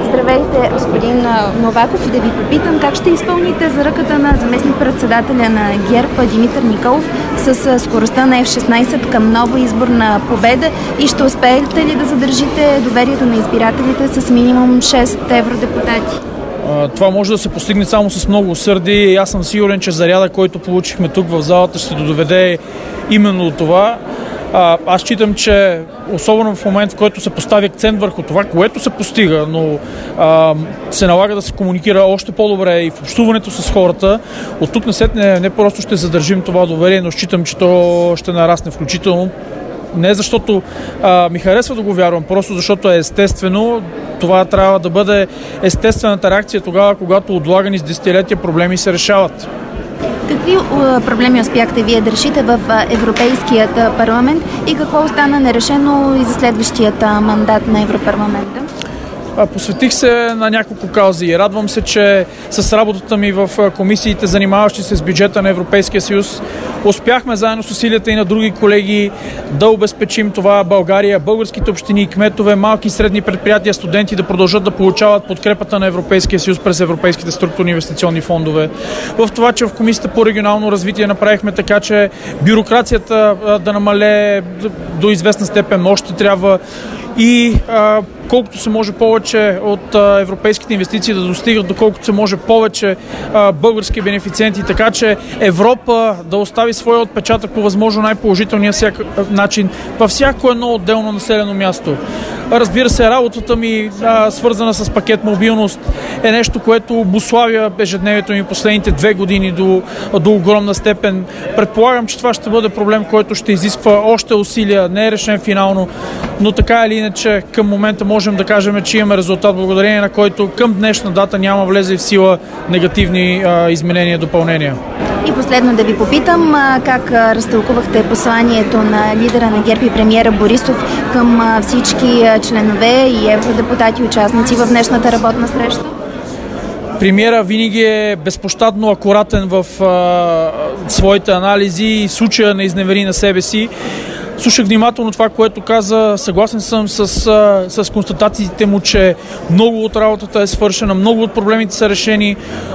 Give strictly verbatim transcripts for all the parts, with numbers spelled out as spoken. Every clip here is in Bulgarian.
Здравейте, господин Новаков, и да ви попитам как ще изпълните заръката на заместник-председателя на ГЕРБ Димитър Николов с скоростта на Еф шестнайсет към нова изборна победа и ще успеете ли да задържите доверието на избирателите с минимум шест евродепутати? Това може да се постигне само с много усърдие и аз съм сигурен, че заряда, който получихме тук в залата, ще доведе именно до това. А, аз считам, че особено в момент, в който се постави акцент върху това, което се постига, но а, се налага да се комуникира още по-добре и в общуването с хората, от тук насетне не просто ще задържим това доверие, но считам, че то ще нарасне включително. Не защото а, ми харесва да го вярвам, просто защото е естествено. Това трябва да бъде естествената реакция тогава, когато отлагани с десетилетия проблеми се решават. Какви проблеми успяхте вие да решите в Европейският парламент и какво остана нерешено и за следващият мандат на Европарламента? Посветих се на няколко каузи. Радвам се, че с работата ми в комисиите, занимаващи се с бюджета на Европейския съюз, успяхме заедно с усилията и на други колеги да обезпечим това България, българските общини, кметове, малки и средни предприятия, студенти да продължат да получават подкрепата на Европейския съюз през европейските структурни инвестиционни фондове. В това, че в Комисията по регионално развитие направихме така, че бюрокрацията да намалее до известна степен, още трябва и а, колкото се може повече от а, европейските инвестиции да достигат, доколкото се може повече а, български бенефициенти, така че Европа да остави своя отпечатък по възможно най-положителния всяк, начин във всяко едно отделно населено място. Разбира се, работата ми, а, свързана с пакет мобилност, е нещо, което обуславя ежедневието ми последните две години до, до огромна степен. Предполагам, че това ще бъде проблем, който ще изисква още усилия, не е решен финално, но така или иначе към момента можем да кажем, че имаме резултат, благодарение на който към днешна дата няма влезе в сила негативни а, изменения и допълнения. И последно да ви попитам как разтълкувахте посланието на лидера на ГЕРБ и премиера Борисов към всички членове и евродепутати, участници в днешната работна среща? Премиера винаги е безпощадно акуратен в а, своите анализи и в случая не изневери на себе си. Слушах внимателно това, което каза. Съгласен съм с, с констатациите му, че много от работата е свършена, много от проблемите са решени,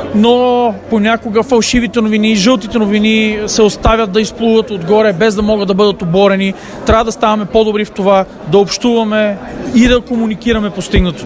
но понякога фалшивите новини и жълтите новини се оставят да изплуват отгоре, без да могат да бъдат оборени. Трябва да ставаме по-добри в това, да общуваме и да комуникираме постигнато.